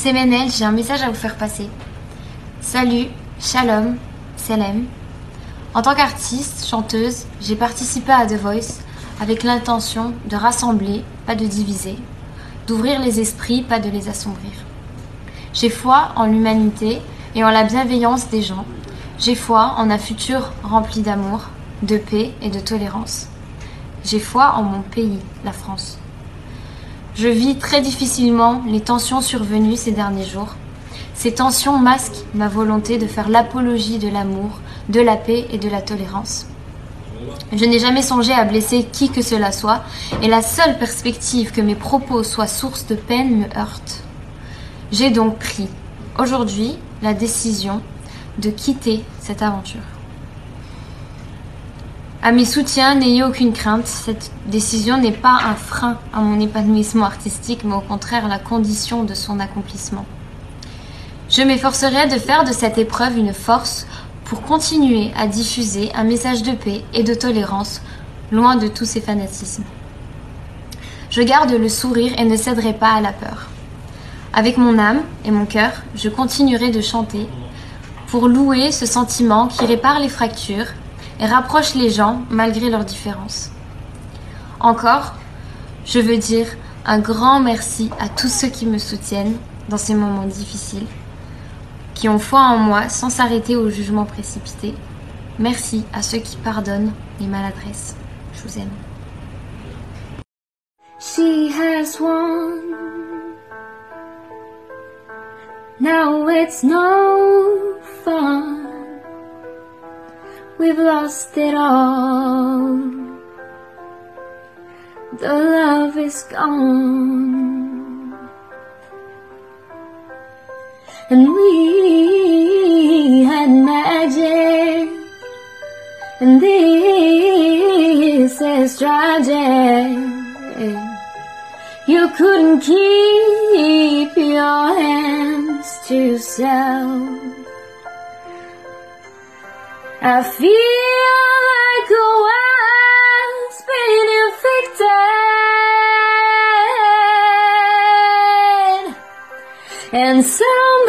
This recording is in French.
c'est Ménel, j'ai un message à vous faire passer. Salut, shalom, selem. En tant qu'artiste, chanteuse, j'ai participé à The Voice avec l'intention de rassembler, pas de diviser, d'ouvrir les esprits, pas de les assombrir. J'ai foi en l'humanité et en la bienveillance des gens. J'ai foi en un futur rempli d'amour, de paix et de tolérance. J'ai foi en mon pays, la France. Je vis très difficilement les tensions survenues ces derniers jours. Ces tensions masquent ma volonté de faire l'apologie de l'amour, de la paix et de la tolérance. Je n'ai jamais songé à blesser qui que cela soit, et la seule perspective que mes propos soient source de peine me heurte. J'ai donc pris, aujourd'hui, la décision de quitter cette aventure. À mes soutiens, n'ayez aucune crainte, cette décision n'est pas un frein à mon épanouissement artistique, mais au contraire la condition de son accomplissement. Je m'efforcerai de faire de cette épreuve une force pour continuer à diffuser un message de paix et de tolérance, loin de tous ces fanatismes. Je garde le sourire et ne céderai pas à la peur. Avec mon âme et mon cœur, je continuerai de chanter pour louer ce sentiment qui répare les fractures et rapproche les gens malgré leurs différences. Encore, je veux dire un grand merci à tous ceux qui me soutiennent dans ces moments difficiles, qui ont foi en moi sans s'arrêter au jugement précipité. Merci à ceux qui pardonnent les maladresses. Je vous aime. She has won. Now it's no fun. We've lost it all. The love is gone. And we had magic. And this is tragic. You couldn't keep your hands to yourself. I feel like a wild's been infected, and some